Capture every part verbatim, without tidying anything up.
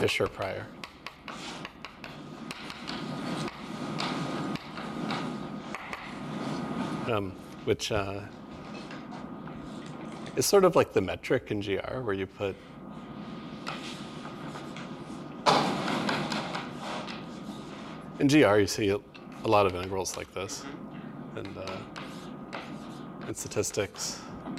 Fisher prior. Um, which uh, is sort of like the metric in G R, where you put in G R you see a lot of integrals like this, and uh, in statistics,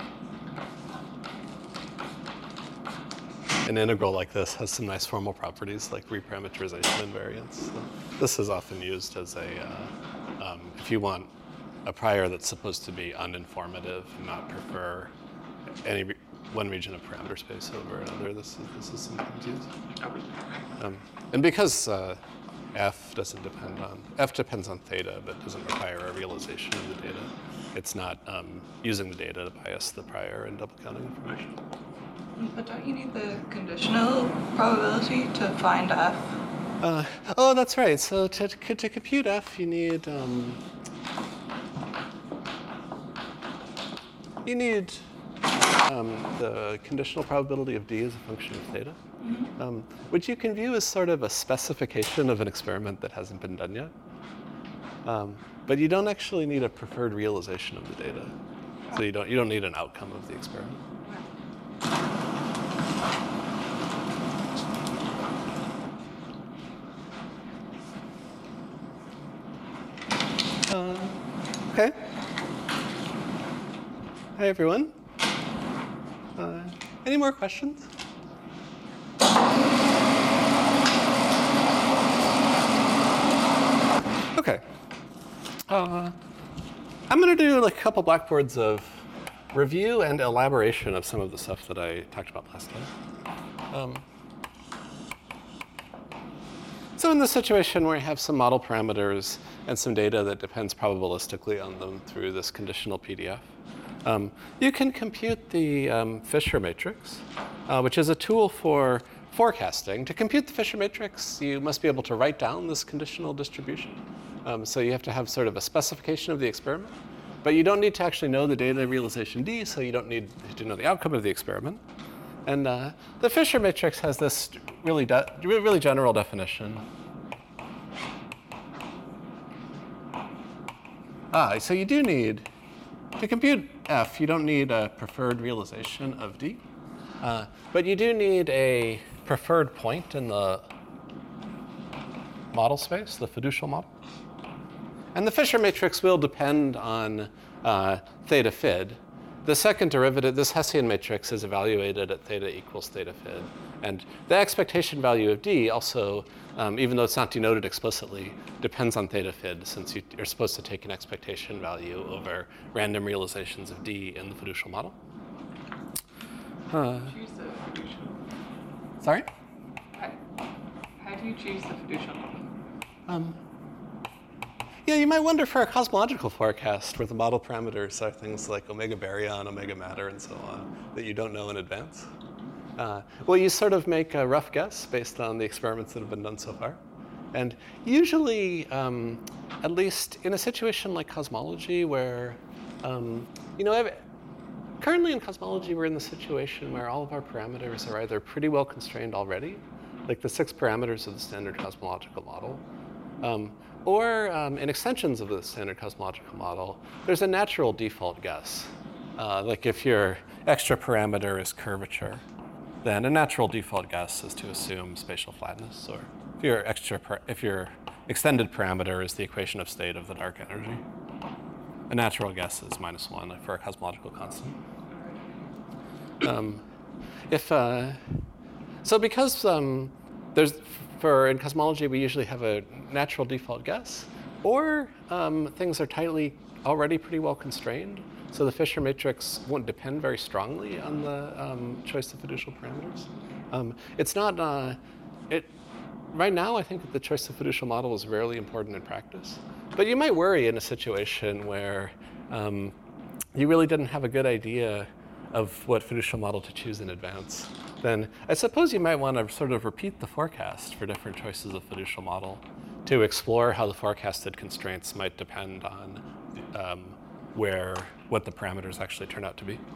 an integral like this has some nice formal properties like reparameterization invariance. So this is often used as a uh, um, if you want a prior that's supposed to be uninformative and not prefer any re one region of parameter space over another. This is, this is sometimes used. Um, and because uh, F doesn't depend on, F depends on theta, but doesn't require a realization of the data, it's not um, using the data to bias the prior and double counting information. But don't you need the conditional probability to find F? Uh, oh, that's right. So to, to compute F, you need, um, you need um, the conditional probability of D as a function of theta, mm-hmm. um, which you can view as sort of a specification of an experiment that hasn't been done yet. Um, but you don't actually need a preferred realization of the data. So you don't, you don't need an outcome of the experiment. Uh, okay. Hi, everyone. Uh, any more questions? Okay. Uh, I'm going to do like a couple blackboards of review and elaboration of some of the stuff that I talked about last time. Um, so in this situation where you have some model parameters and some data that depends probabilistically on them through this conditional P D F, um, you can compute the um, Fisher matrix, uh, which is a tool for forecasting. To compute the Fisher matrix, you must be able to write down this conditional distribution. Um, so you have to have sort of a specification of the experiment. But you don't need to actually know the data realization D, so you don't need to know the outcome of the experiment. And uh, the Fisher matrix has this really, really general definition. Ah, so you do need, to compute F, you don't need a preferred realization of D. Uh, but you do need a preferred point in the model space, the fiducial model. And the Fisher matrix will depend on uh, theta fid. The second derivative, this Hessian matrix, is evaluated at theta equals theta fid. And the expectation value of D also, um, even though it's not denoted explicitly, depends on theta fid, since you, you're supposed to take an expectation value over random realizations of D in the fiducial model. Uh, choose the fiducial. Sorry? How, how do you choose the fiducial model? Um, Yeah, you might wonder for a cosmological forecast where the model parameters are things like omega baryon, omega matter, and so on, that you don't know in advance. Uh, well, you sort of make a rough guess based on the experiments that have been done so far. And usually, um, at least in a situation like cosmology where, um, you know, I've, currently in cosmology, we're in the situation where all of our parameters are either pretty well constrained already, like the six parameters of the standard cosmological model, um, or um, in extensions of the standard cosmological model, there's a natural default guess. Uh, like if your extra parameter is curvature, then a natural default guess is to assume spatial flatness. Or if your extra, if your extended parameter is the equation of state of the dark energy, a natural guess is minus one for a cosmological constant. Um, if uh, so, because um, there's For in cosmology, we usually have a natural default guess, or um, things are tightly already pretty well constrained. So the Fisher matrix won't depend very strongly on the um, choice of fiducial parameters. Um, it's not, uh, it, right now I think that the choice of fiducial model is rarely important in practice. But you might worry in a situation where um, you really didn't have a good idea of what fiducial model to choose in advance. Then I suppose you might want to sort of repeat the forecast for different choices of fiducial model to explore how the forecasted constraints might depend on um, where, what the parameters actually turn out to be.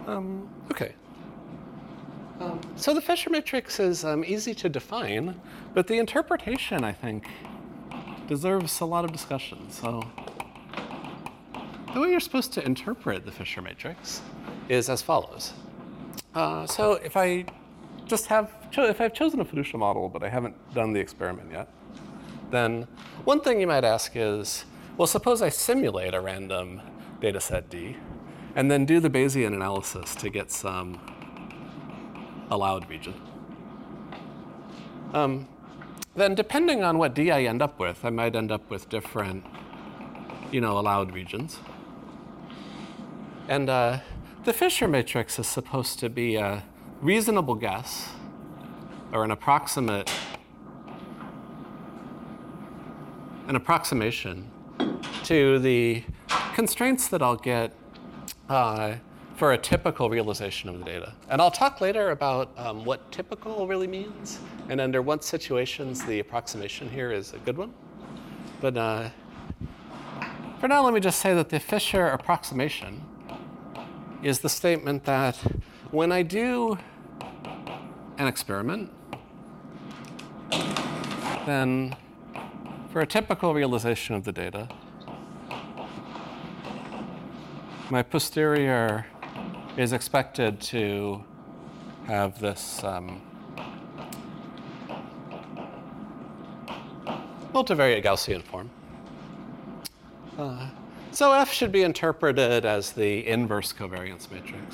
Um, OK. Um, so the Fisher matrix is um, easy to define, but the interpretation, I think, deserves a lot of discussion. So the way you're supposed to interpret the Fisher matrix is as follows. Uh, so if I just have, if I've chosen a fiducia model, but I haven't done the experiment yet, then one thing you might ask is, well, suppose I simulate a random data set D, and then do the Bayesian analysis to get some allowed region. Um, then depending on what D I end up with, I might end up with different, you know, allowed regions. And uh, the Fisher matrix is supposed to be a reasonable guess, or an approximate, an approximation to the constraints that I'll get uh, for a typical realization of the data. And I'll talk later about um, what typical really means, and under what situations the approximation here is a good one. But uh, for now, let me just say that the Fisher approximation is the statement that when I do an experiment, then for a typical realization of the data, my posterior is expected to have this um, multivariate Gaussian form. Uh, so F should be interpreted as the inverse covariance matrix.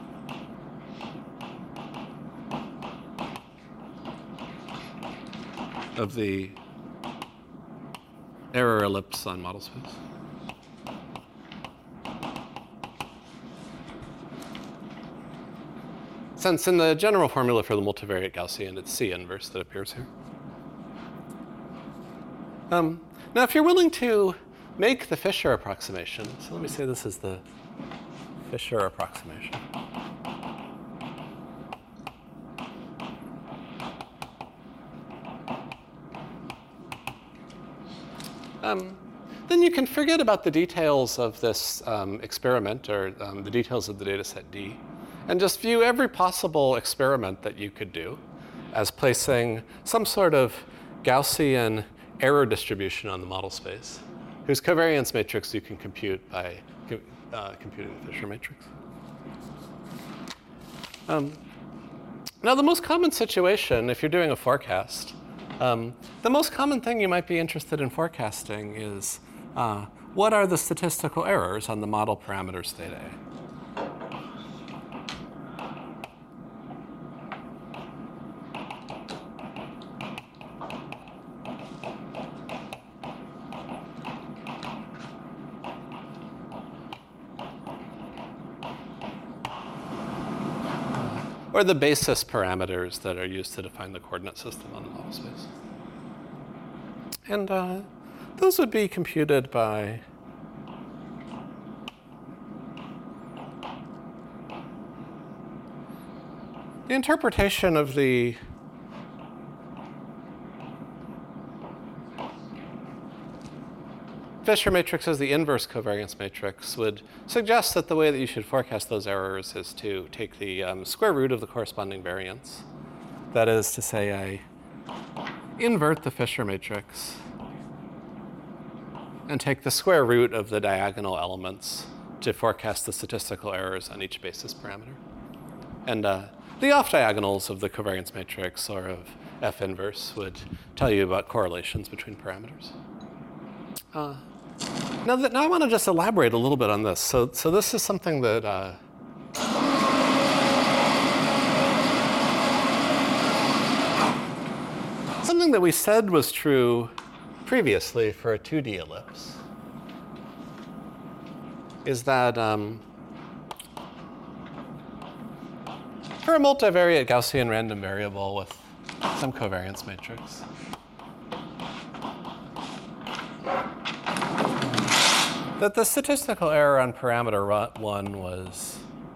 Of the error ellipse on model space. Since in the general formula for the multivariate Gaussian, it's C inverse that appears here. Um, now, if you're willing to make the Fisher approximation, so let me say this is the Fisher approximation. Um, then you can forget about the details of this um, experiment, or um, the details of the data set D, and just view every possible experiment that you could do as placing some sort of Gaussian error distribution on the model space, whose covariance matrix you can compute by uh, computing the Fisher matrix. Um, now, the most common situation, if you're doing a forecast, um, the most common thing you might be interested in forecasting is uh, what are the statistical errors on the model parameters theta A? Or the basis parameters that are used to define the coordinate system on the model space. And uh, those would be computed by the interpretation of the Fisher matrix as the inverse covariance matrix would suggest that the way that you should forecast those errors is to take the um, square root of the corresponding variance. That is to say, I invert the Fisher matrix and take the square root of the diagonal elements to forecast the statistical errors on each basis parameter. And uh, the off-diagonals of the covariance matrix, or of F inverse, would tell you about correlations between parameters. Uh, now, that, now I want to just elaborate a little bit on this. So, so this is something that uh, something that we said was true previously for a two D ellipse is that um, for a multivariate Gaussian random variable with some covariance matrix, that the statistical error on parameter one was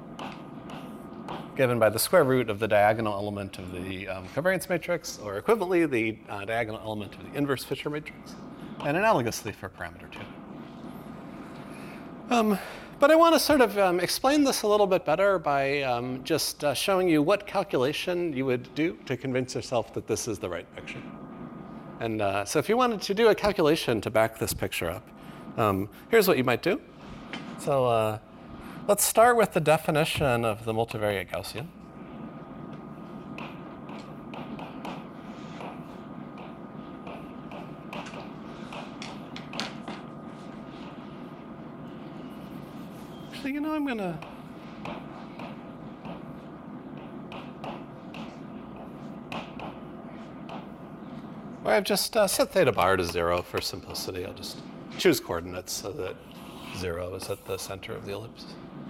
given by the square root of the diagonal element of the um, covariance matrix, or equivalently, the uh, diagonal element of the inverse Fisher matrix, and analogously for parameter two. Um, but I want to sort of um, explain this a little bit better by um, just uh, showing you what calculation you would do to convince yourself that this is the right picture. And uh, so if you wanted to do a calculation to back this picture up, um, here's what you might do. So uh, let's start with the definition of the multivariate Gaussian. Actually, you know, I'm going to Or I've just uh, set theta bar to zero for simplicity. I'll just choose coordinates so that zero is at the center of the ellipse.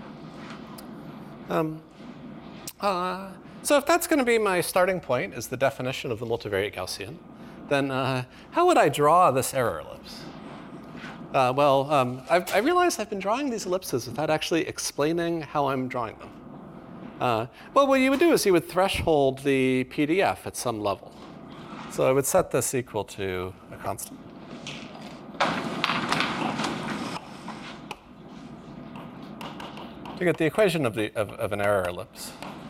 Um, uh, so if that's going to be my starting point, is the definition of the multivariate Gaussian, then uh, how would I draw this error ellipse? Uh, well, um, I've, I realize I've been drawing these ellipses without actually explaining how I'm drawing them. Uh, well, what you would do is you would threshold the P D F at some level. So I would set this equal to a constant. To get the equation of, the, of, of an error ellipse.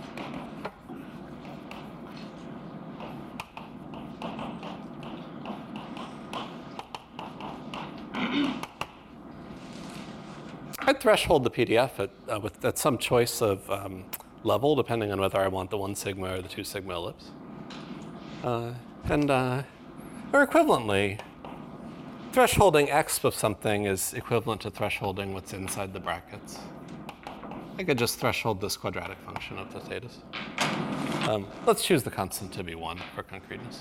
I'd threshold the P D F at, uh, with, at some choice of um, level, depending on whether I want the one sigma or the two sigma ellipse. Uh, and, uh, or equivalently, thresholding x of something is equivalent to thresholding what's inside the brackets. I could just threshold this quadratic function of the thetas. Um, let's choose the constant to be one for concreteness.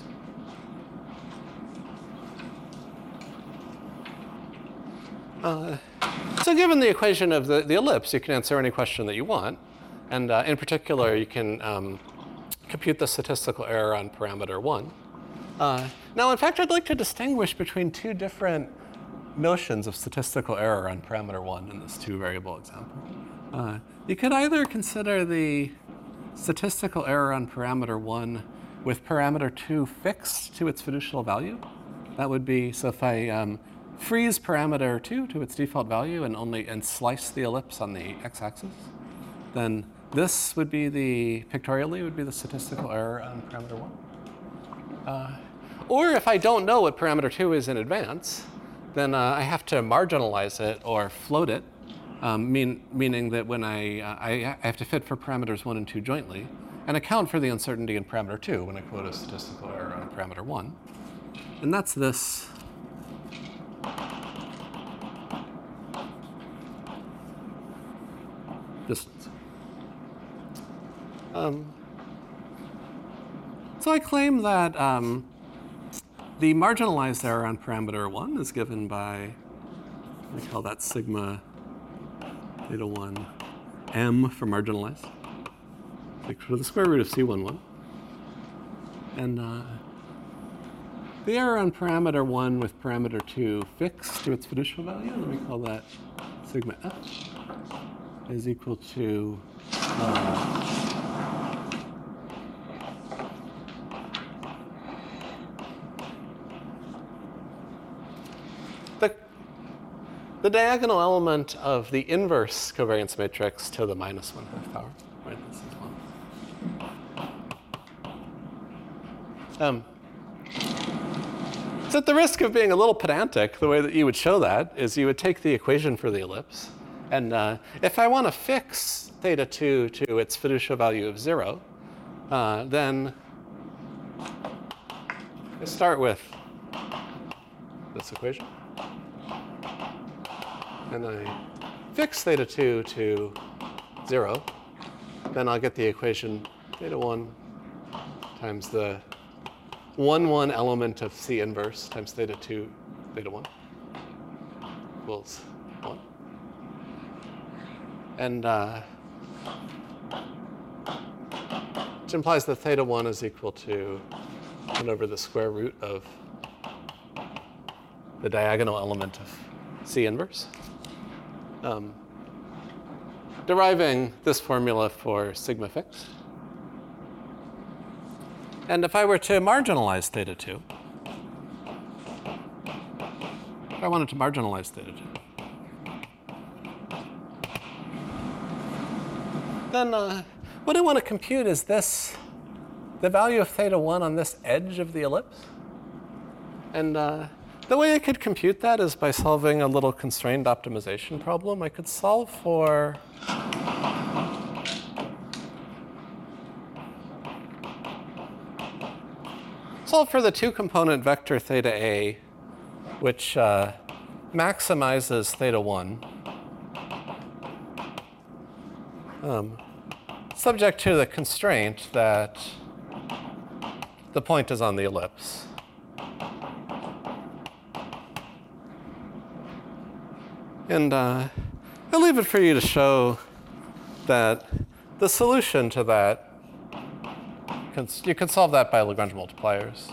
Uh, so given the equation of the, the ellipse, you can answer any question that you want. And uh, in particular, you can um, compute the statistical error on parameter one. Uh, now, in fact, I'd like to distinguish between two different notions of statistical error on parameter one in this two-variable example. Uh, you could either consider the statistical error on parameter one with parameter two fixed to its fiducial value. That would be, so if I um, freeze parameter two to its default value and only and slice the ellipse on the x-axis, then this would be the, pictorially, would be the statistical error on parameter one. Uh, or if I don't know what parameter two is in advance, then uh, I have to marginalize it or float it, um, mean, meaning that when I, uh, I, I have to fit for parameters one and two jointly and account for the uncertainty in parameter two when I quote a statistical error on parameter one. And that's this distance. Um, so I claim that um, the marginalized error on parameter one is given by, we call that sigma theta one m for marginalized, equal to the square root of C one one. And uh, the error on parameter one with parameter two fixed to its fiducial value, let me call that sigma f, is equal to uh, the, the diagonal element of the inverse covariance matrix to the minus one half power. Right, this is one. Um, so at the risk of being a little pedantic, the way that you would show that is you would take the equation for the ellipse. And uh, if I want to fix theta two to its fiducial value of zero, uh, then I start with this equation. And I fix theta two to zero. Then I'll get the equation theta one times the one, one element of C inverse times theta two, theta one equals one. And uh, which implies that theta one is equal to one over the square root of the diagonal element of C inverse. Um, deriving this formula for sigma fixed. And if I were to marginalize theta two, if I wanted to marginalize theta two, then uh, what I want to compute is this, the value of theta one on this edge of the ellipse. And uh, the way I could compute that is by solving a little constrained optimization problem. I could solve for solve for the two-component vector theta A, which uh, maximizes theta one, um, subject to the constraint that the point is on the ellipse. And uh, I'll leave it for you to show that the solution to that, you can solve that by Lagrange multipliers.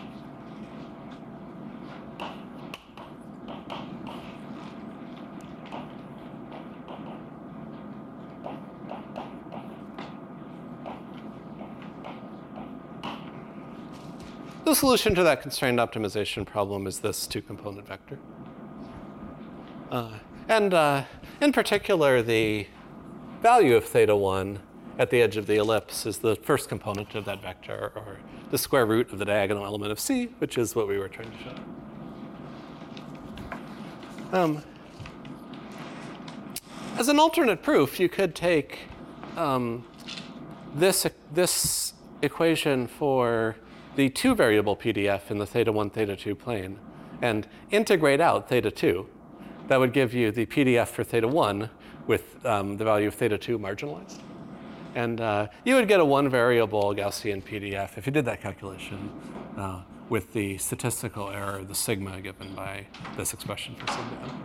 The solution to that constrained optimization problem is this two-component vector. Uh, and uh, in particular, the value of theta one at the edge of the ellipse is the first component of that vector, or the square root of the diagonal element of C, which is what we were trying to show. Um, as an alternate proof, you could take um, this, this equation for the two-variable P D F in the theta one, theta two plane and integrate out theta two. That would give you the P D F for theta one with um, the value of theta two marginalized. And uh, you would get a one-variable Gaussian P D F if you did that calculation uh, with the statistical error, the sigma, given by this expression for sigma.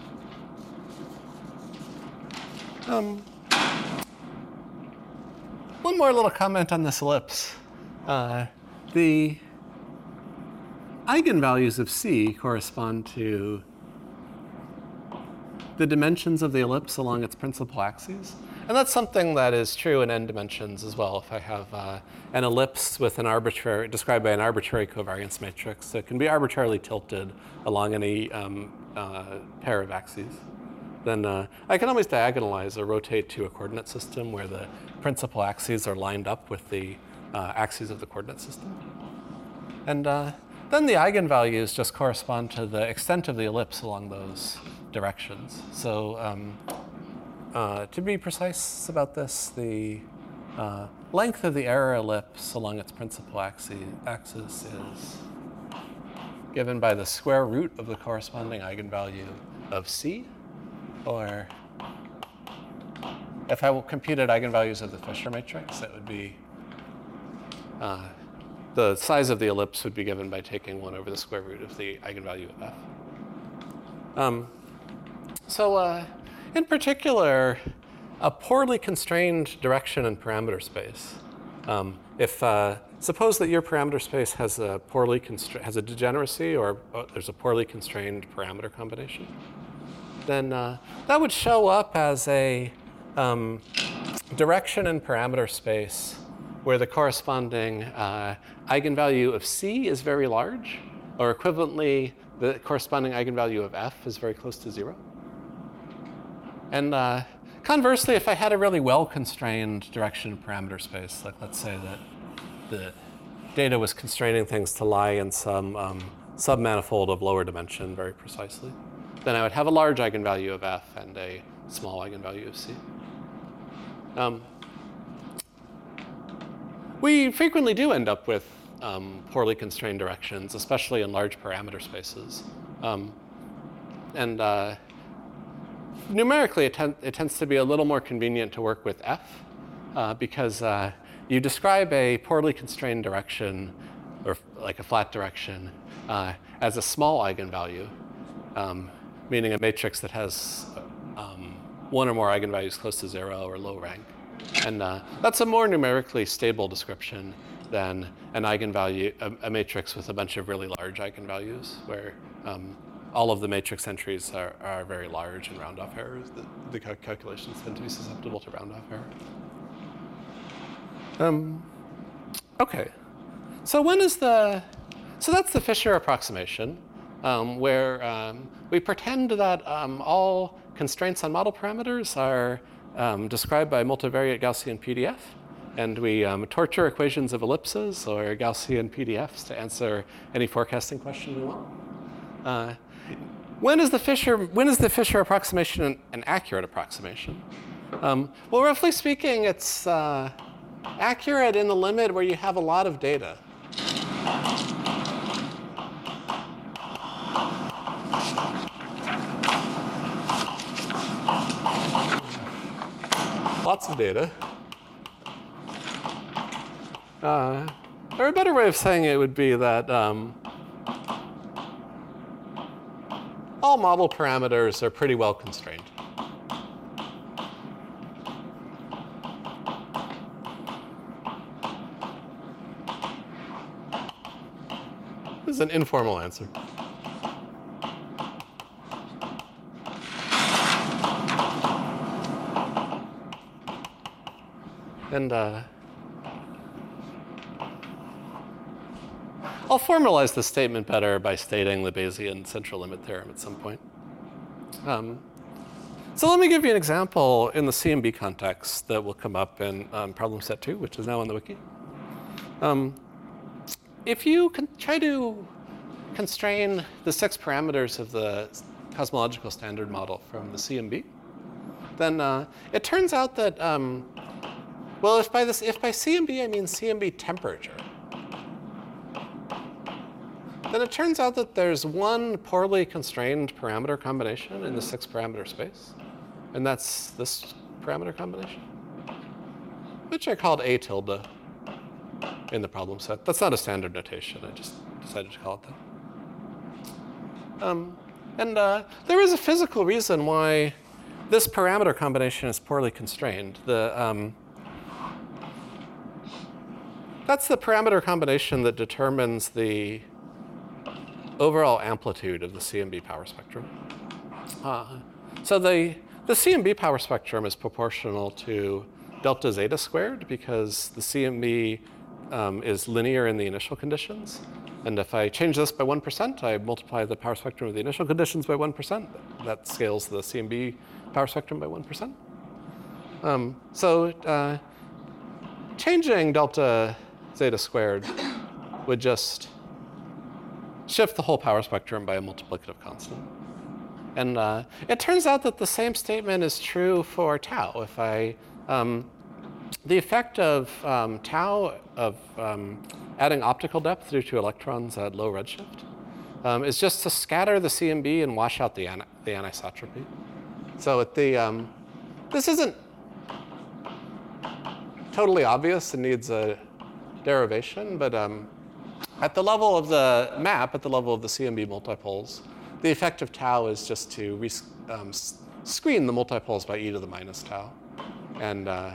Um, one more little comment on this ellipse. Uh, the eigenvalues of C correspond to the dimensions of the ellipse along its principal axes. And that's something that is true in n dimensions as well. If I have uh, an ellipse with an arbitrary, described by an arbitrary covariance matrix that can be arbitrarily tilted along any um, uh, pair of axes, then uh, I can always diagonalize or rotate to a coordinate system where the principal axes are lined up with the uh, axes of the coordinate system. And uh, then the eigenvalues just correspond to the extent of the ellipse along those directions. So um, uh, to be precise about this, the uh, length of the error ellipse along its principal axis, axis is given by the square root of the corresponding eigenvalue of C, or if I computed eigenvalues of the Fisher matrix, that would be uh, the size of the ellipse would be given by taking one over the square root of the eigenvalue of F. Um, so uh, in particular, a poorly constrained direction and parameter space. Um, if uh, suppose that your parameter space has a poorly constra- has a degeneracy, or uh, there's a poorly constrained parameter combination, then uh, that would show up as a um, direction and parameter space where the corresponding uh, eigenvalue of C is very large, or equivalently, the corresponding eigenvalue of F is very close to zero. And uh, conversely, if I had a really well-constrained direction and parameter space, like let's say that the data was constraining things to lie in some um, submanifold of lower dimension very precisely, then I would have a large eigenvalue of F and a small eigenvalue of C. Um, we frequently do end up with um, poorly constrained directions, especially in large parameter spaces. Um, and uh, numerically, it, ten- it tends to be a little more convenient to work with F uh, because uh, you describe a poorly constrained direction, or like a flat direction, uh, as a small eigenvalue, um, meaning a matrix that has um, one or more eigenvalues close to zero or low rank. And uh, that's a more numerically stable description than an eigenvalue, a, a matrix with a bunch of really large eigenvalues, where um, all of the matrix entries are, are very large and round-off errors. The, the cal- calculations tend to be susceptible to round-off error. Um, okay, so when is the, so that's the Fisher approximation, um, where um, we pretend that um, all constraints on model parameters are um, described by multivariate Gaussian P D F. And we um, torture equations of ellipses or Gaussian P D Fs to answer any forecasting question we want. Uh, when is the Fisher when is the Fisher approximation an, an accurate approximation? Um, well, roughly speaking, it's uh, accurate in the limit where you have a lot of data. Lots of data. Uh, or a better way of saying it would be that um, all model parameters are pretty well constrained. This is an informal answer. And uh, I'll formalize this statement better by stating the Bayesian central limit theorem at some point. Um, so let me give you an example in the C M B context that will come up in um, problem set two, which is now on the wiki. Um, if you can try to constrain the six parameters of the cosmological standard model from the C M B, then uh, it turns out that, um, well, if by, this, if by C M B I mean C M B temperature, then it turns out that there's one poorly constrained parameter combination in the six parameter space. And that's this parameter combination, which I called A tilde in the problem set. That's not a standard notation. I just decided to call it that. Um, and uh, there is a physical reason why this parameter combination is poorly constrained. The, um, that's the parameter combination that determines the overall amplitude of the C M B power spectrum. Uh, so the, the C M B power spectrum is proportional to delta zeta squared because the C M B um, is linear in the initial conditions. And if I change this by one percent, I multiply the power spectrum of the initial conditions by one percent. That scales the C M B power spectrum by one percent. Um, so uh, changing delta zeta squared would just shift the whole power spectrum by a multiplicative constant. And uh, it turns out that the same statement is true for tau. If I, um, the effect of um, tau of um, adding optical depth due to electrons at low redshift um, is just to scatter the C M B and wash out the, an the anisotropy. So at the, um, this isn't totally obvious. It needs a derivation, but um, at the level of the map, at the level of the C M B multipoles, the effect of tau is just to re um, screen the multipoles by e to the minus tau. And uh,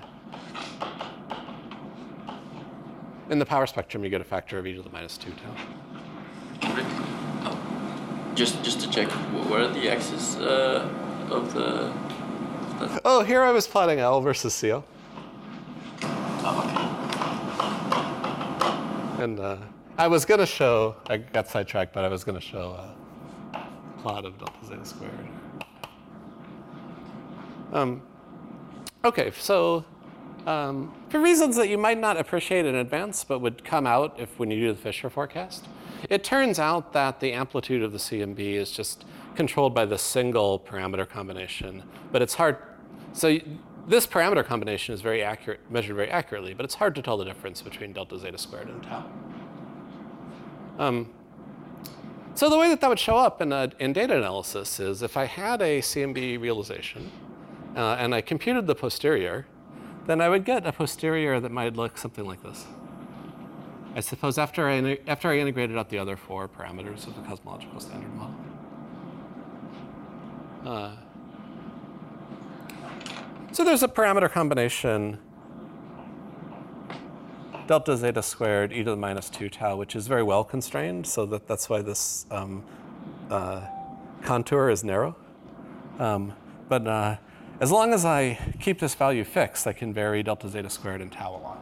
in the power spectrum, you get a factor of e to the minus two tau. Oh. Just, just to check, what are the axes uh, of the, the... Oh, here I was plotting L versus C L. Oh, okay. And uh, I was going to show, I got sidetracked, but I was going to show a plot of delta zeta squared. Um, OK, so um, for reasons that you might not appreciate in advance, but would come out if when you do the Fisher forecast, it turns out that the amplitude of the C M B is just controlled by this single parameter combination. But it's hard. So this parameter combination is very accurate, measured very accurately, but it's hard to tell the difference between delta zeta squared and tau. Um, so the way that that would show up in, a, in data analysis is if I had a C M B realization uh, and I computed the posterior, then I would get a posterior that might look something like this. I suppose after I, after I integrated out the other four parameters of the cosmological standard model. Uh, so there's a parameter combination delta zeta squared e to the minus two tau, which is very well constrained, so that that's why this um, uh, contour is narrow. Um, but uh, as long as I keep this value fixed, I can vary delta zeta squared and tau a lot.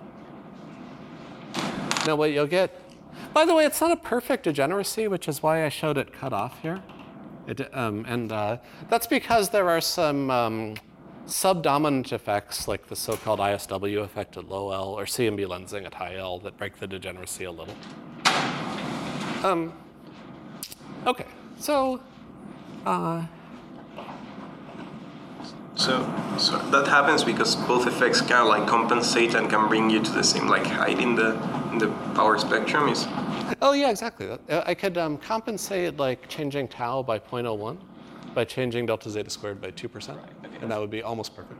Now what you'll get, by the way, it's not a perfect degeneracy, which is why I showed it cut off here. It, um, and uh, that's because there are some um, subdominant effects like the so-called I S W effect at low L or C M B lensing at high L that break the degeneracy a little. Um, okay, so uh, So, so that happens because both effects kind of like compensate and can bring you to the same like height in the in the power spectrum. Is oh yeah, exactly. I could um, compensate like changing tau by zero point zero one by changing delta zeta squared by two percent, right, okay. And that would be almost perfect.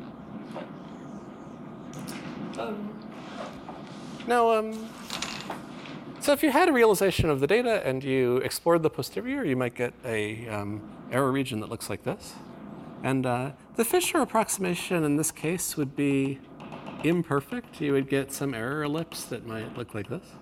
Mm. Um, now, um, so if you had a realization of the data and you explored the posterior, you might get a um, error region that looks like this. And uh, the Fisher approximation in this case would be imperfect. You would get some error ellipse that might look like this.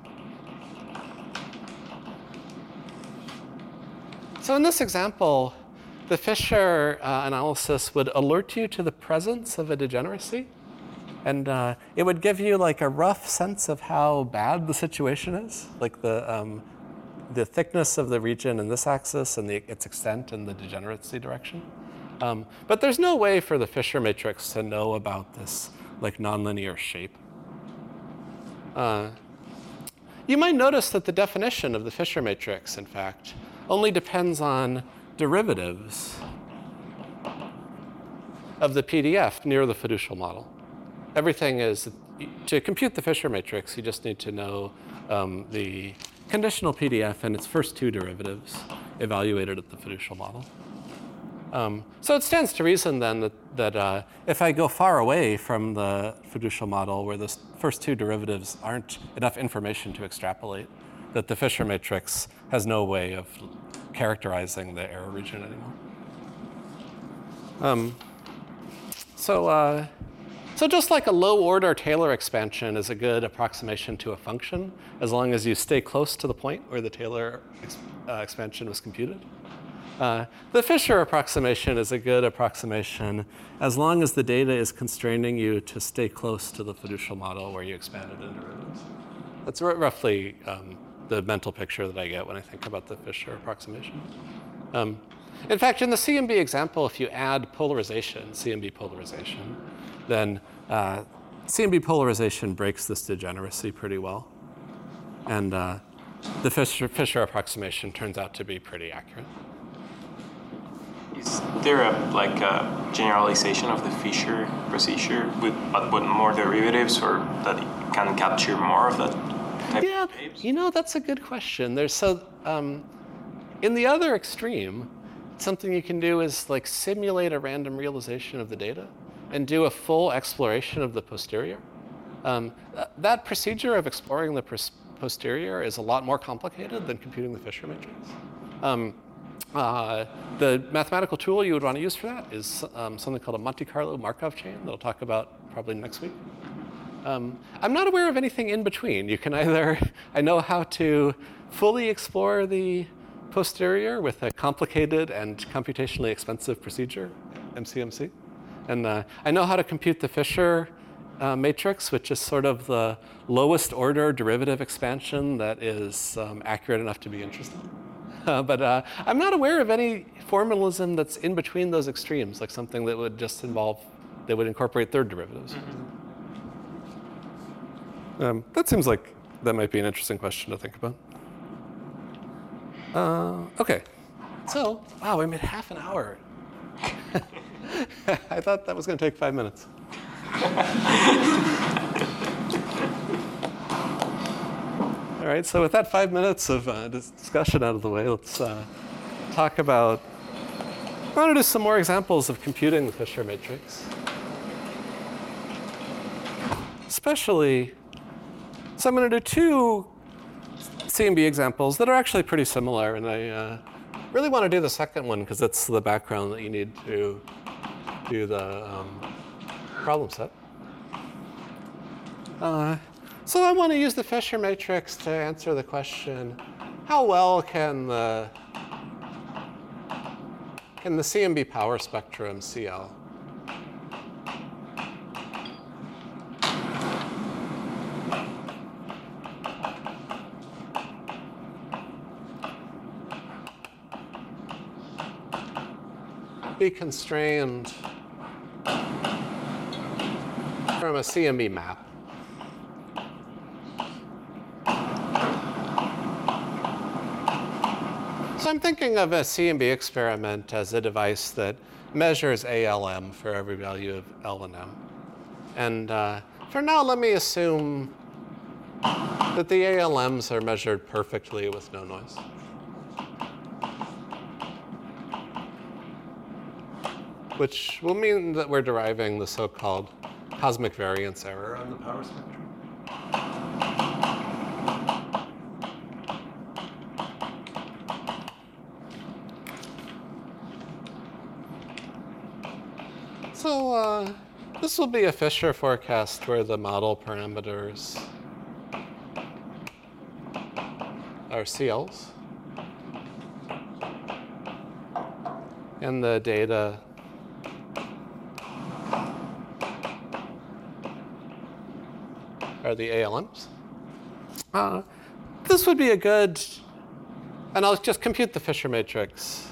So in this example, the Fisher uh, analysis would alert you to the presence of a degeneracy. And uh, it would give you like a rough sense of how bad the situation is, like the, um, the thickness of the region in this axis and the, its extent in the degeneracy direction. Um, but there's no way for the Fisher matrix to know about this like nonlinear shape. Uh, you might notice that the definition of the Fisher matrix, in fact, only depends on derivatives of the P D F near the fiducial model. Everything is, to compute the Fisher matrix, you just need to know um, the conditional P D F and its first two derivatives evaluated at the fiducial model. Um, so it stands to reason then that, that uh, if I go far away from the fiducial model where the first two derivatives aren't enough information to extrapolate, that the Fisher matrix has no way of characterizing the error region anymore. Um, so, uh, so just like a low-order Taylor expansion is a good approximation to a function, as long as you stay close to the point where the Taylor ex uh, expansion was computed. Uh, the Fisher approximation is a good approximation as long as the data is constraining you to stay close to the fiducial model where you expanded in derivatives. That's r roughly um, the mental picture that I get when I think about the Fisher approximation. Um, in fact, in the C M B example, if you add polarization, C M B polarization, then uh, C M B polarization breaks this degeneracy pretty well. And uh, the Fisher, Fisher approximation turns out to be pretty accurate. Is there a like a generalization of the Fisher procedure with but with more derivatives, or that it can capture more of that type yeah, of shapes? You know, that's a good question. There's so um, in the other extreme, something you can do is like simulate a random realization of the data and do a full exploration of the posterior. Um, th that procedure of exploring the posterior is a lot more complicated than computing the Fisher matrix. Um, Uh, the mathematical tool you would want to use for that is um, something called a Monte Carlo Markov chain that I'll talk about probably next week. Um, I'm not aware of anything in between. You can either, I know how to fully explore the posterior with a complicated and computationally expensive procedure, M C M C. And uh, I know how to compute the Fisher uh, matrix, which is sort of the lowest order derivative expansion that is um, accurate enough to be interesting. Uh, but uh, I'm not aware of any formalism that's in between those extremes, like something that would just involve, that would incorporate third derivatives. Mm-hmm. um, that seems like that might be an interesting question to think about. Uh, okay, so, wow, we made half an hour. I thought that was going to take five minutes. All right, so with that five minutes of uh, discussion out of the way, let's uh, talk about, I want to do some more examples of computing the Fisher matrix. Especially, so I'm going to do two C M B examples that are actually pretty similar, and I uh, really want to do the second one because it's the background that you need to do the um, problem set. Uh, So I want to use the Fisher matrix to answer the question, how well can the, can the C M B power spectrum C L? Be constrained from a C M B map. So I'm thinking of a C M B experiment as a device that measures A L M for every value of L and M. And uh, for now, let me assume that the A L Ms are measured perfectly with no noise. Which will mean that we're deriving the so-called cosmic variance error on the power spectrum. So uh, this will be a Fisher forecast where the model parameters are C Ls. And the data are the A L Ms. Uh, this would be a good, and I'll just compute the Fisher matrix.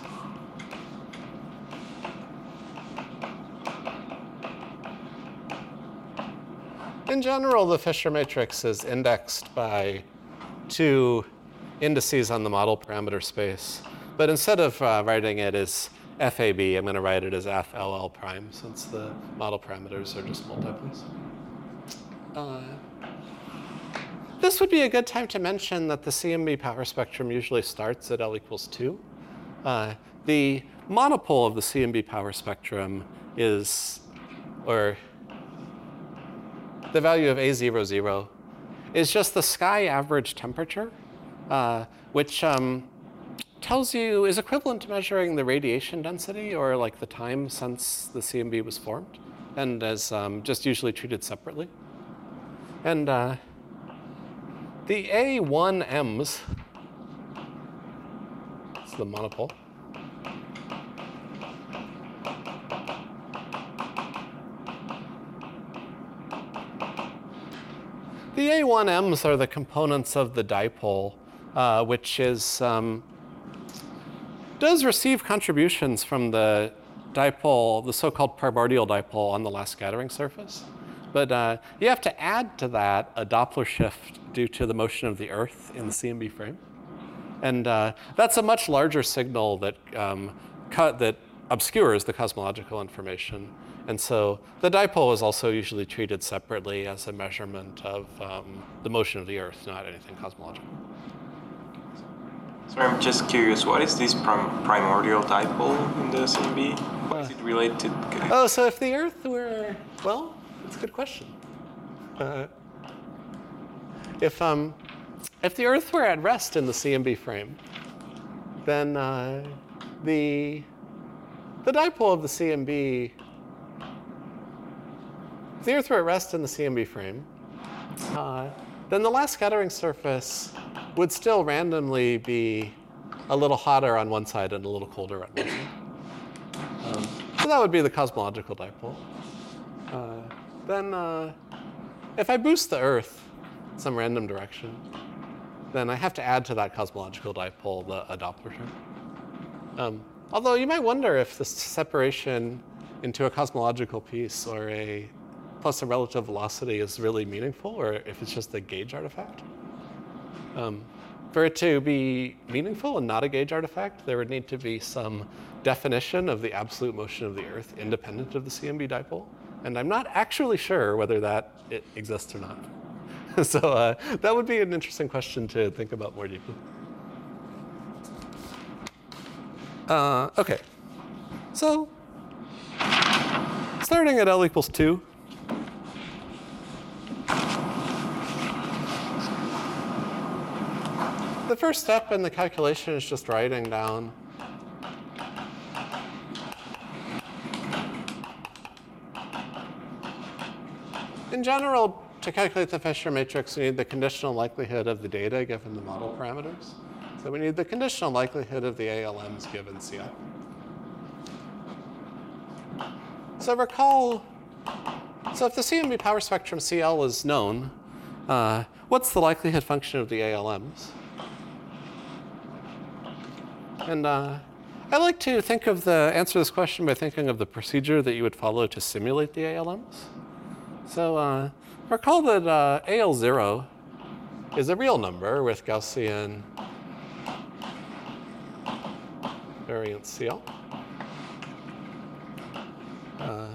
In general, the Fisher matrix is indexed by two indices on the model parameter space. But instead of uh, writing it as F A B, I'm going to write it as F L L prime, since the model parameters are just multiples. Uh, this would be a good time to mention that the C M B power spectrum usually starts at L equals two. Uh, the monopole of the C M B power spectrum is, or the value of A zero zero, is just the sky average temperature, uh, which um, tells you, is equivalent to measuring the radiation density or like the time since the C M B was formed, and is um, just usually treated separately. And uh, the A one Ms, it's the monopole, the A one Ms are the components of the dipole, uh, which is um, does receive contributions from the dipole, the so-called primordial dipole on the last scattering surface. But uh, you have to add to that a Doppler shift due to the motion of the Earth in the C M B frame. And uh, that's a much larger signal that, um, cut, that obscures the cosmological information. And so the dipole is also usually treated separately as a measurement of um, the motion of the Earth, not anything cosmological. So I'm just curious, what is this prim primordial dipole in the C M B? What is it related to? Oh, so if the Earth were, well, that's a good question. Uh, if, um, if the Earth were at rest in the C M B frame, then uh, the, the dipole of the C M B, if the Earth were at rest in the C M B frame, uh, then the last scattering surface would still randomly be a little hotter on one side and a little colder on one side. Um, so that would be the cosmological dipole. Uh, then uh, if I boost the Earth in some random direction, then I have to add to that cosmological dipole the, a Doppler shift. Um, although you might wonder if this separation into a cosmological piece or a plus a relative velocity is really meaningful, or if it's just a gauge artifact. Um, for it to be meaningful and not a gauge artifact, there would need to be some definition of the absolute motion of the Earth independent of the C M B dipole. And I'm not actually sure whether that it exists or not. So uh, that would be an interesting question to think about more deeply. Uh, OK. So starting at L equals two, the first step in the calculation is just writing down in general, to calculate the Fisher matrix, we need the conditional likelihood of the data given the model parameters. So we need the conditional likelihood of the A L Ms given C I. So recall, so if the C M B power spectrum C L is known, uh, what's the likelihood function of the A L Ms? And uh, I like to think of the answer to this question by thinking of the procedure that you would follow to simulate the A L Ms. So uh, recall that uh, A L zero is a real number with Gaussian variance C L. Uh,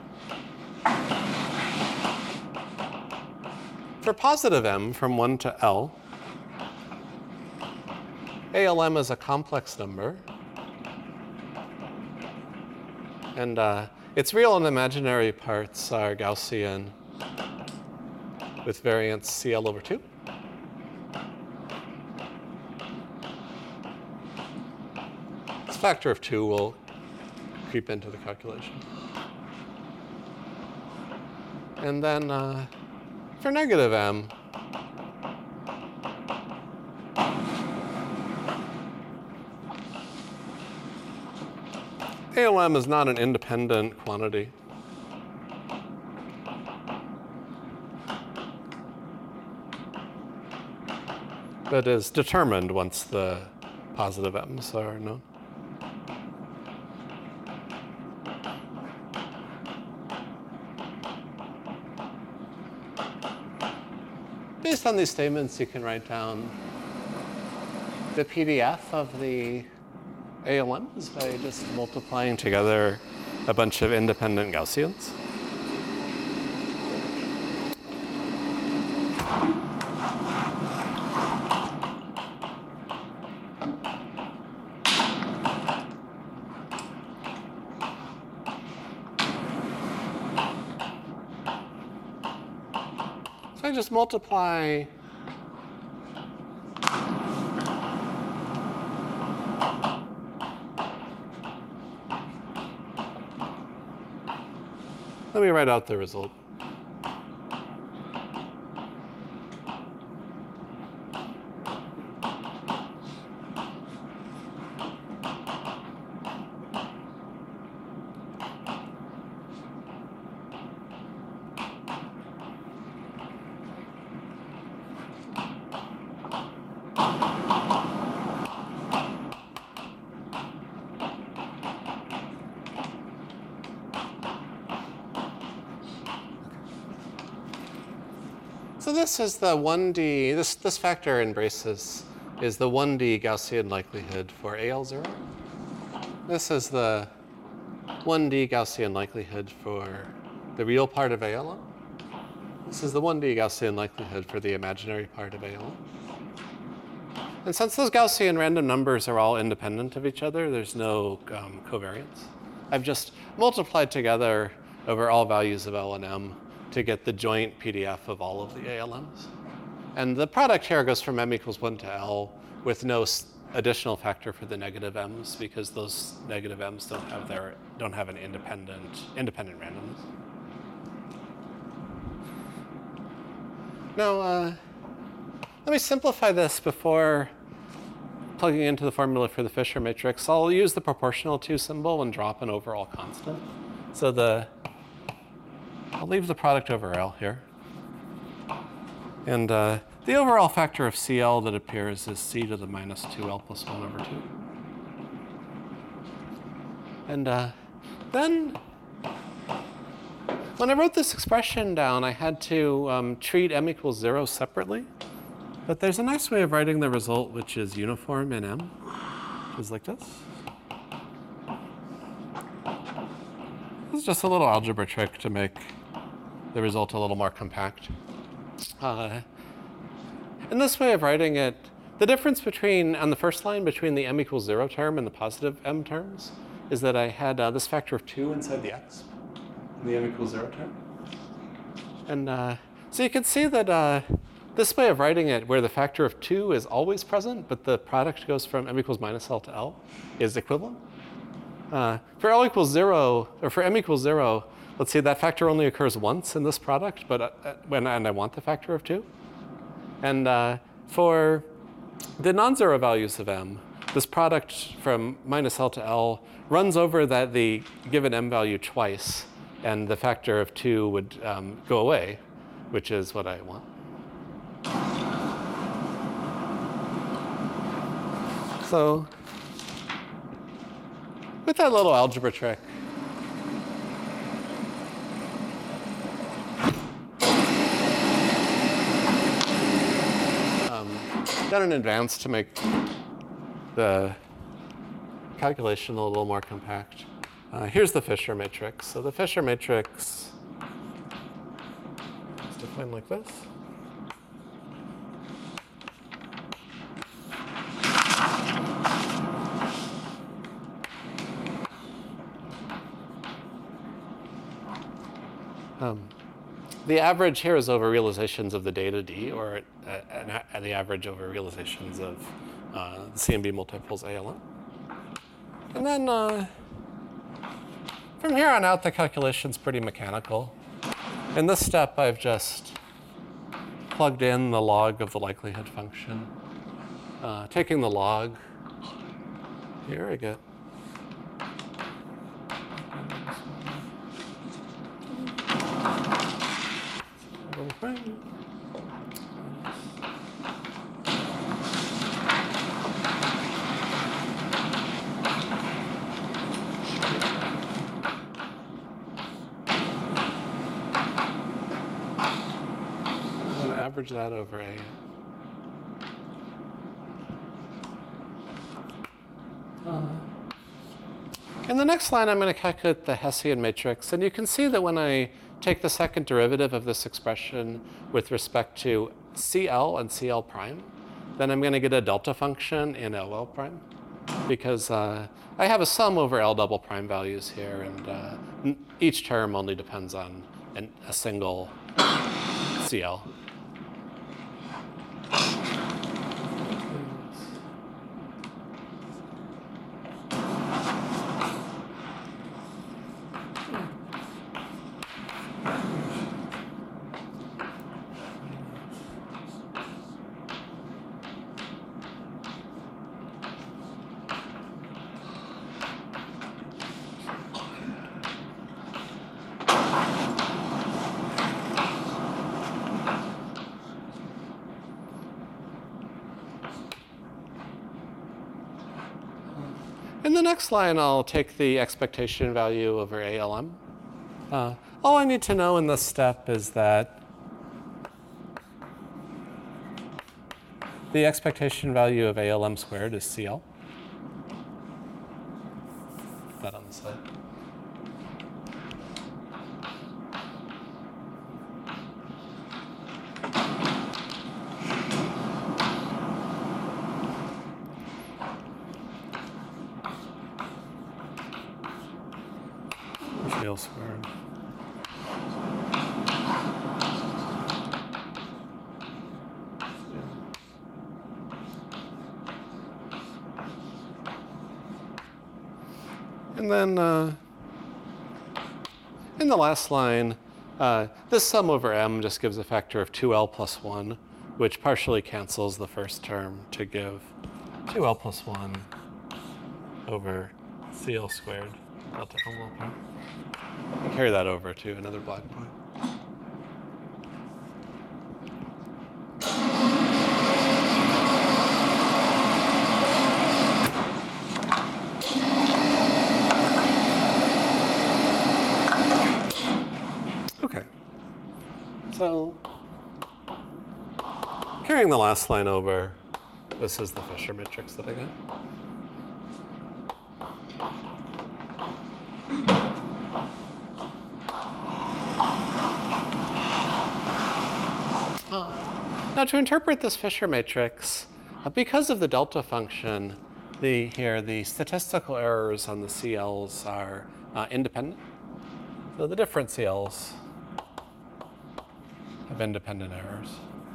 for positive m from one to L, A L M is a complex number. And uh, its real and imaginary parts are Gaussian with variance C L over two. This factor of two will creep into the calculation. And then uh, for negative m, A L M is not an independent quantity. But is determined once the positive m's are known. Based on these statements, you can write down the P D F of the A L Ms by just multiplying together a bunch of independent Gaussians. So I just multiply Let me write out the result. So this is the one D, this, this factor embraces is the one D Gaussian likelihood for A L zero. This is the one D Gaussian likelihood for the real part of A L M. This is the one D Gaussian likelihood for the imaginary part of A L M. And since those Gaussian random numbers are all independent of each other, there's no um, covariance. I've just multiplied together over all values of L and M to get the joint P D F of all of the A L Ms. And the product here goes from m equals one to L with no additional factor for the negative m's because those negative m's don't have their don't have an independent independent randomness. Now, uh, let me simplify this before plugging into the formula for the Fisher matrix. I'll use the proportional to symbol and drop an overall constant. So the I'll leave the product over L here. And uh, the overall factor of C L that appears is C to the minus two L plus one over two. And uh, then, when I wrote this expression down, I had to um, treat m equals zero separately. But there's a nice way of writing the result which is uniform in M. It's like this. This is just a little algebra trick to make the result a little more compact. Uh, in this way of writing it, the difference between, on the first line, between the m equals zero term and the positive m terms is that I had uh, this factor of two inside the x in the m equals zero term. And uh, so you can see that uh, this way of writing it, where the factor of two is always present, but the product goes from m equals minus L to L, is equivalent. Uh, for L equals zero, or for m equals zero, let's see, that factor only occurs once in this product, but uh, when and I want the factor of two. And uh, for the non-zero values of m, this product from minus L to L runs over that the given m value twice, and the factor of two would um, go away, which is what I want. So with that little algebra trick, done in advance to make the calculation a little more compact. Uh, here's the Fisher matrix. So the Fisher matrix is defined like this. Um, the average here is over realizations of the data D, or uh, an a- the average over realizations of uh, the C M B multiples A L M. And then uh, from here on out, the calculation's pretty mechanical. In this step, I've just plugged in the log of the likelihood function. Uh, taking the log, here I get I'm going to average that over A. Uh, in the next line, I'm going to calculate the Hessian matrix. And you can see that when I take the second derivative of this expression with respect to C L and C L prime, then I'm going to get a delta function in L L prime, because uh, I have a sum over L double prime values here, and uh, each term only depends on an, a single C L. In the next line, I'll take the expectation value over A L M. Uh, all I need to know in this step is that the expectation value of A L M squared is C L. Put that on the side. L squared. And then uh, in the last line, uh, this sum over M just gives a factor of two L plus one, which partially cancels the first term to give two L plus one over C L squared delta L L prime. Carry that over to another black point. Okay. So, carrying the last line over, this is the Fisher matrix that I got. Now, to interpret this Fisher matrix, uh, because of the delta function, the here the statistical errors on the C Ls are uh, independent. So the different C Ls have independent errors.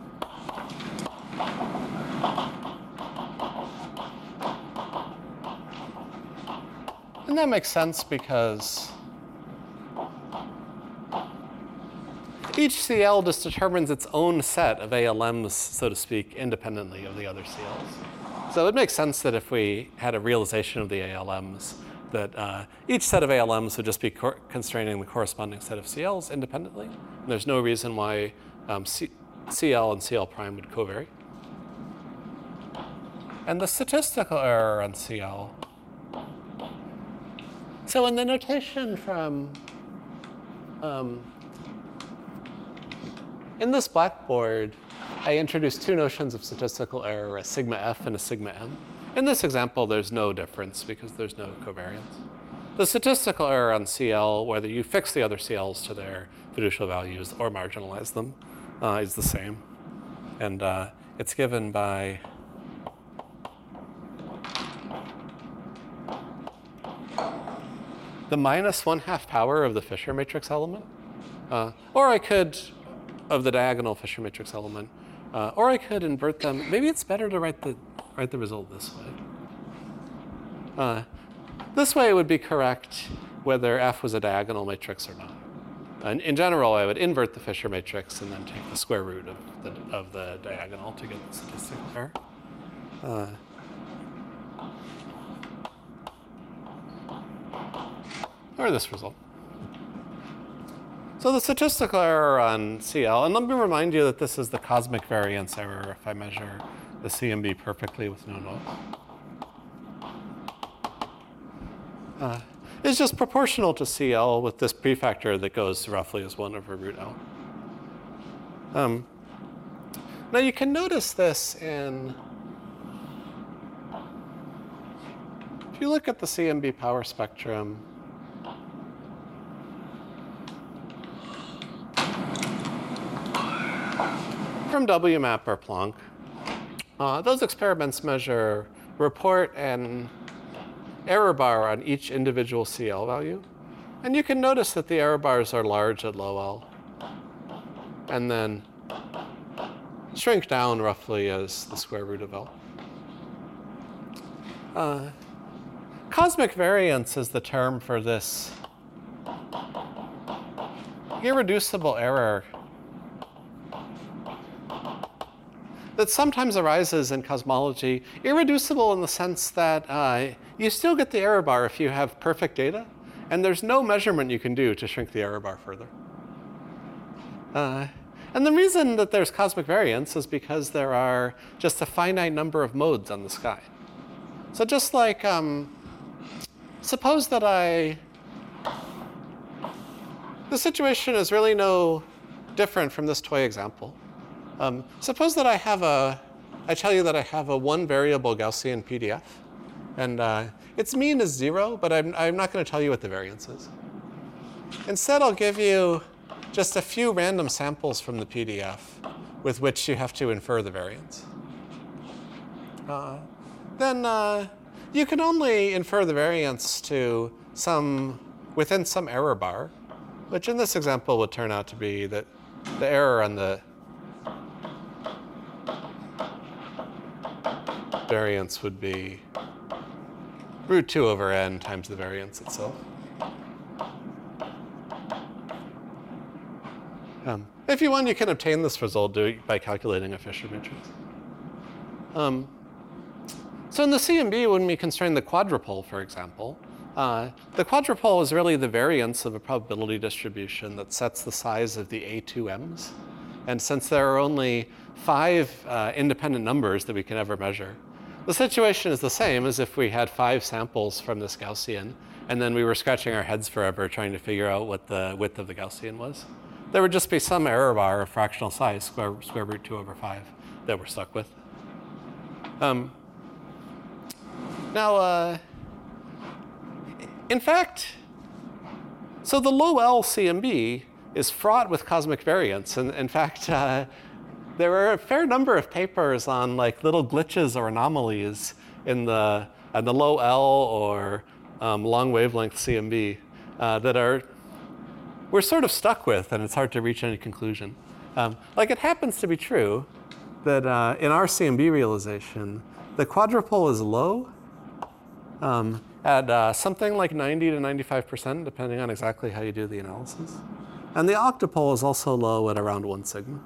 And that makes sense because each C L just determines its own set of A L Ms, so to speak, independently of the other C Ls. So it makes sense that if we had a realization of the A L Ms, that uh, each set of A L Ms would just be cor- constraining the corresponding set of C Ls independently. And there's no reason why um, C- CL and C L prime would covary. And the statistical error on C L. So in the notation from um, in this blackboard, I introduced two notions of statistical error, a sigma f and a sigma m. In this example, there's no difference because there's no covariance. The statistical error on C L, whether you fix the other C Ls to their fiducial values or marginalize them, uh, is the same. And uh, it's given by the minus one half power of the Fisher matrix element. Uh, or I could, of the diagonal Fisher matrix element, uh, or I could invert them. Maybe it's better to write the, write the result this way. Uh, this way it would be correct whether F was a diagonal matrix or not. And in general, I would invert the Fisher matrix and then take the square root of the, of the diagonal to get the statistical error. Uh, or this result. So the statistical error on C L, and let me remind you that this is the cosmic variance error if I measure the C M B perfectly with no noise. Uh, is just proportional to C L with this prefactor that goes roughly as one over root L. Um, now you can notice this in, if you look at the C M B power spectrum, from W MAP or Planck, uh, those experiments measure report and error bar on each individual C L value. And you can notice that the error bars are large at low L, and then shrink down roughly as the square root of L. Uh, cosmic variance is the term for this irreducible error that sometimes arises in cosmology, irreducible in the sense that uh, you still get the error bar if you have perfect data, and there's no measurement you can do to shrink the error bar further. Uh, and the reason that there's cosmic variance is because there are just a finite number of modes on the sky. So just like, um, suppose that I, the situation is really no different from this toy example. Um, suppose that I have a, I tell you that I have a one variable Gaussian P D F, and uh, its mean is zero, but I'm, I'm not going to tell you what the variance is. Instead, I'll give you just a few random samples from the P D F with which you have to infer the variance. Uh, then uh, you can only infer the variance to some, within some error bar, which in this example would turn out to be that the error on the variance would be root two over n times the variance itself. Um, if you want, you can obtain this result by calculating a Fisher matrix. Um, so in the C M B, when we constrain the quadrupole, for example, uh, the quadrupole is really the variance of a probability distribution that sets the size of the A two M's. And since there are only five uh, independent numbers that we can ever measure, the situation is the same as if we had five samples from this Gaussian, and then we were scratching our heads forever trying to figure out what the width of the Gaussian was. There would just be some error bar of fractional size, square, square root two over five, that we're stuck with. Um, now, uh, in fact, so the low L C M B is fraught with cosmic variance. And in fact, uh, there are a fair number of papers on like little glitches or anomalies in the, in the low L or um, long wavelength C M B uh, that are, we're sort of stuck with, and it's hard to reach any conclusion. Um, like it happens to be true that uh, in our C M B realization, the quadrupole is low um, at uh, something like ninety to ninety-five percent, depending on exactly how you do the analysis. And the octupole is also low at around one sigma.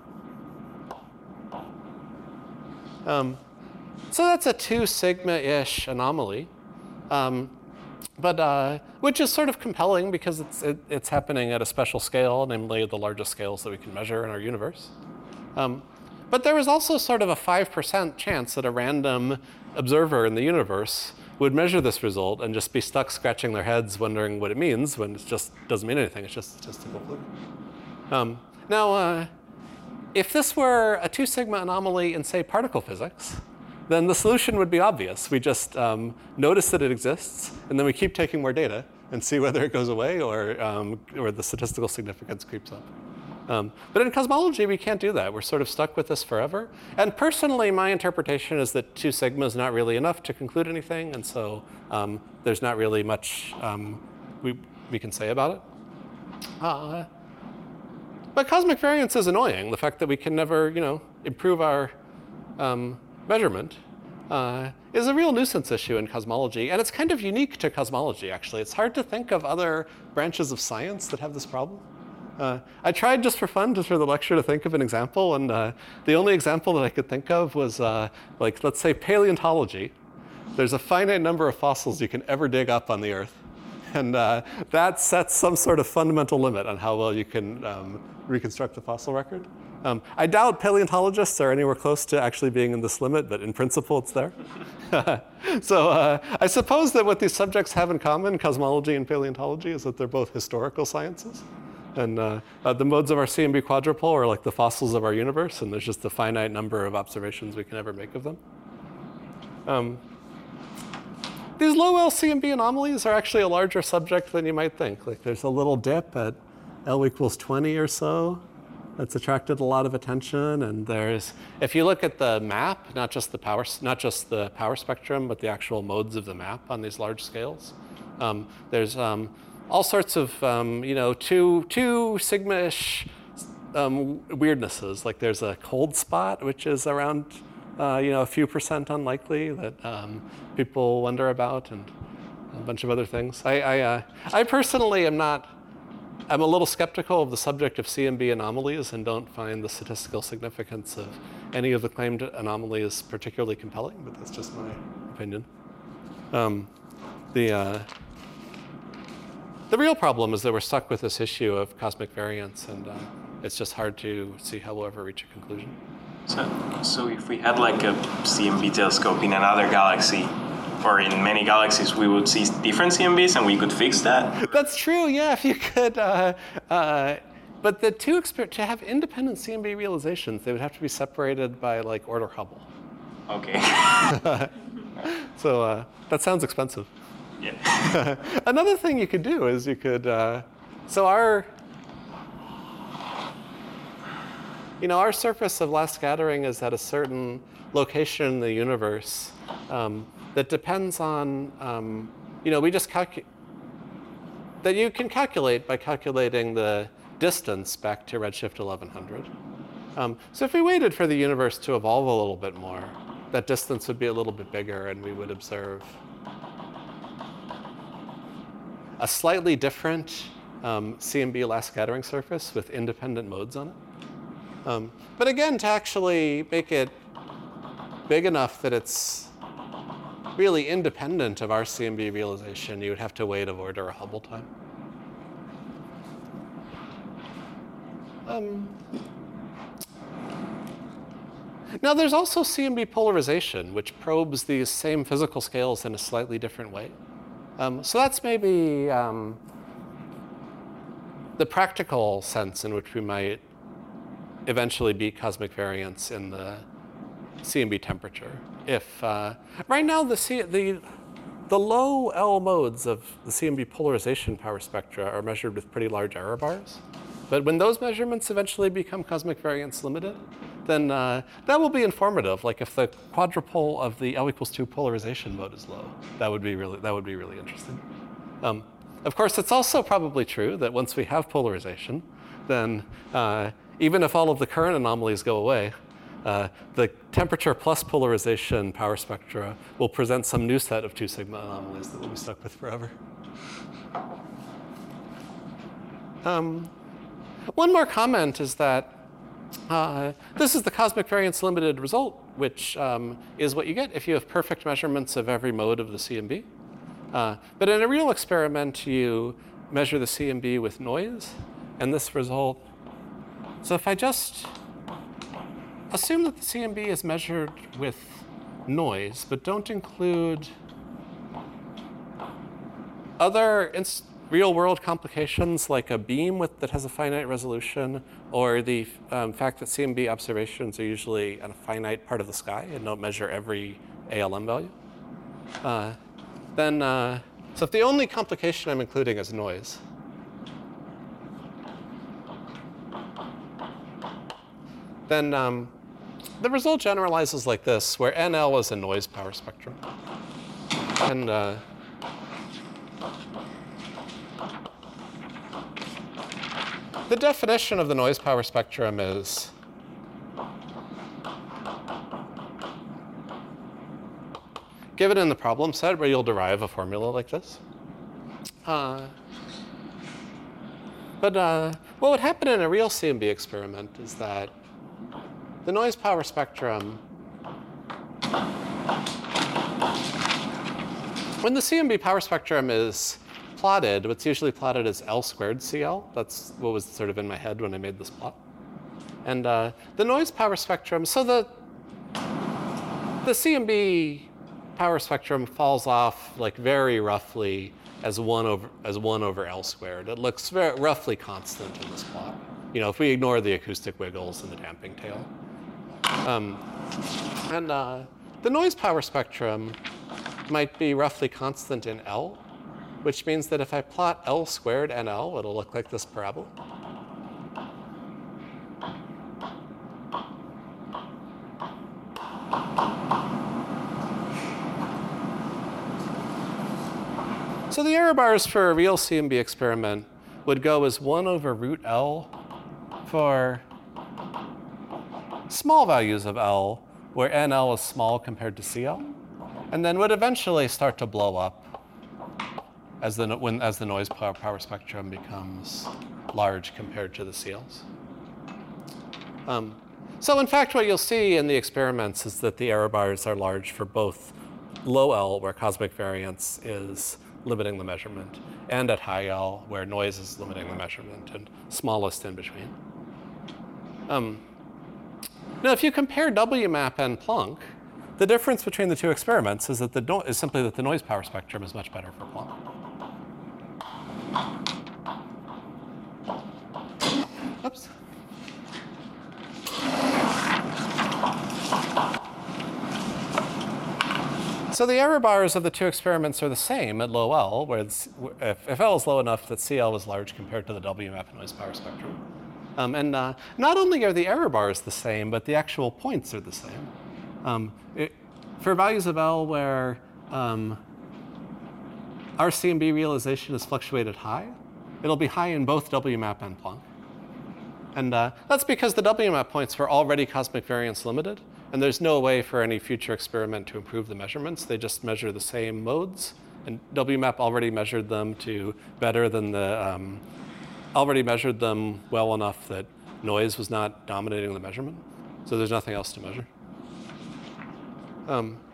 Um, so that's a two sigma-ish anomaly, um, but uh, which is sort of compelling because it's it, it's happening at a special scale, namely the largest scales that we can measure in our universe. Um, but there is also sort of a five percent chance that a random observer in the universe would measure this result and just be stuck scratching their heads wondering what it means when it just doesn't mean anything. It's just statistical fluke. Um, now, uh, if this were a two sigma anomaly in, say, particle physics, then the solution would be obvious. We just um, notice that it exists, and then we keep taking more data and see whether it goes away or, um, or the statistical significance creeps up. Um, but in cosmology, we can't do that. We're sort of stuck with this forever. And personally, my interpretation is that two sigma is not really enough to conclude anything, and so um, there's not really much um, we, we can say about it. Uh, but cosmic variance is annoying. The fact that we can never, you know, improve our um, measurement uh, is a real nuisance issue in cosmology, and it's kind of unique to cosmology, actually. It's hard to think of other branches of science that have this problem. Uh, I tried just for fun, just for the lecture, to think of an example, and uh, the only example that I could think of was, uh, like, let's say paleontology. There's a finite number of fossils you can ever dig up on the Earth, and uh, that sets some sort of fundamental limit on how well you can um, reconstruct the fossil record. Um, I doubt paleontologists are anywhere close to actually being in this limit, but in principle, it's there. So uh, I suppose that what these subjects have in common, cosmology and paleontology, is that they're both historical sciences. And uh, uh, the modes of our C M B quadrupole are like the fossils of our universe, and there's just a finite number of observations we can ever make of them. Um, these low L C M B anomalies are actually a larger subject than you might think. Like, there's a little dip at L equals twenty or so that's attracted a lot of attention. And there's, if you look at the map, not just the power, not just the power spectrum, but the actual modes of the map on these large scales, um, there's um, all sorts of, um, you know, two, two sigma-ish um, weirdnesses. Like, there's a cold spot, which is around, uh, you know, a few percent unlikely that um, people wonder about, and a bunch of other things. I, I, uh, I personally am not, I'm a little skeptical of the subject of C M B anomalies and don't find the statistical significance of any of the claimed anomalies particularly compelling, but that's just my opinion. Um, the, uh, The real problem is that we're stuck with this issue of cosmic variance, and uh, it's just hard to see how we'll ever reach a conclusion. So, so if we had like a C M B telescope in another galaxy, or in many galaxies, we would see different C M Bs and we could fix that? That's true, yeah, if you could. Uh, uh, but the two, exper- to have independent C M B realizations, they would have to be separated by like order Hubble. Okay. So uh, that sounds expensive. Yeah. Another thing you could do is you could, uh, so our, you know, our surface of last scattering is at a certain location in the universe um, that depends on, um, you know, we just calculate, that you can calculate by calculating the distance back to redshift eleven hundred. Um, so if we waited for the universe to evolve a little bit more, that distance would be a little bit bigger, and we would observe a slightly different um, C M B last scattering surface with independent modes on it. Um, but again, to actually make it big enough that it's really independent of our C M B realization, you would have to wait of order a Hubble time. Um, now there's also C M B polarization, which probes these same physical scales in a slightly different way. Um, so that's maybe um, the practical sense in which we might eventually beat cosmic variance in the C M B temperature. If uh, right now the, C the the low L modes of the C M B polarization power spectra are measured with pretty large error bars, but when those measurements eventually become cosmic variance limited, then uh, that will be informative. Like if the quadrupole of the L equals two polarization mode is low, that would be really that would be really interesting. Um, of course, it's also probably true that once we have polarization, then uh, even if all of the current anomalies go away, uh, the temperature plus polarization power spectra will present some new set of two sigma anomalies that we'll be stuck with forever. Um, one more comment is that Uh, this is the cosmic variance limited result, which um, is what you get if you have perfect measurements of every mode of the C M B. Uh, but in a real experiment, you measure the C M B with noise, and this result. So if I just assume that the C M B is measured with noise, but don't include other inst real-world complications like a beam with, that has a finite resolution, or the um, fact that C M B observations are usually on a finite part of the sky and don't measure every A L M value, uh, then, uh, so if the only complication I'm including is noise, then um, the result generalizes like this, where N L is a noise power spectrum. And uh, the definition of the noise power spectrum is given in the problem set, where you'll derive a formula like this. Uh, but uh, what would happen in a real C M B experiment is that the noise power spectrum, when the C M B power spectrum is plotted, what's usually plotted as L squared C L. That's what was sort of in my head when I made this plot. And uh, the noise power spectrum, so the, the C M B power spectrum falls off like very roughly as one over, as one over L squared. It looks very roughly constant in this plot. You know, if we ignore the acoustic wiggles and the damping tail. Um, and uh, the noise power spectrum might be roughly constant in L, which means that if I plot L squared N L, it'll look like this parabola. So the error bars for a real C M B experiment would go as one over root L for small values of L, where N L is small compared to C L, and then would eventually start to blow up as the, when, as the noise power, power spectrum becomes large compared to the C Ls. Um, so in fact, what you'll see in the experiments is that the error bars are large for both low L, where cosmic variance is limiting the measurement, and at high L, where noise is limiting the measurement, and smallest in between. Um, now, if you compare W map and Planck, the difference between the two experiments is that the no is simply that the noise power spectrum is much better for Planck. Oops. So the error bars of the two experiments are the same at low L, where it's, if, if L is low enough that C L is large compared to the W map and noise power spectrum. Um, and uh, not only are the error bars the same, but the actual points are the same. Um, it, for values of L where um, our C M B realization is fluctuated high, it'll be high in both W map and Planck. And uh, that's because the W map points were already cosmic variance limited, and there's no way for any future experiment to improve the measurements. They just measure the same modes, and W map already measured them to better than the, um, already measured them well enough that noise was not dominating the measurement. So there's nothing else to measure. Um,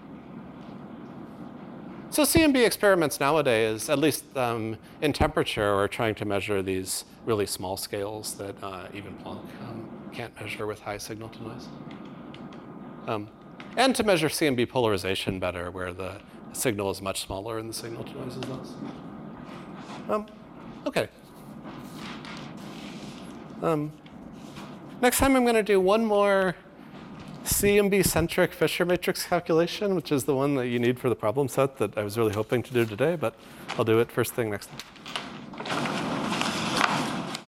so C M B experiments nowadays, at least um, in temperature, are trying to measure these really small scales that uh, even Planck um, can't measure with high signal to noise. Um, and to measure C M B polarization better, where the signal is much smaller and the signal to noise is less. Um, okay. Um, next time I'm going to do one more C M B-centric Fisher matrix calculation, which is the one that you need for the problem set that I was really hoping to do today, but I'll do it first thing next time.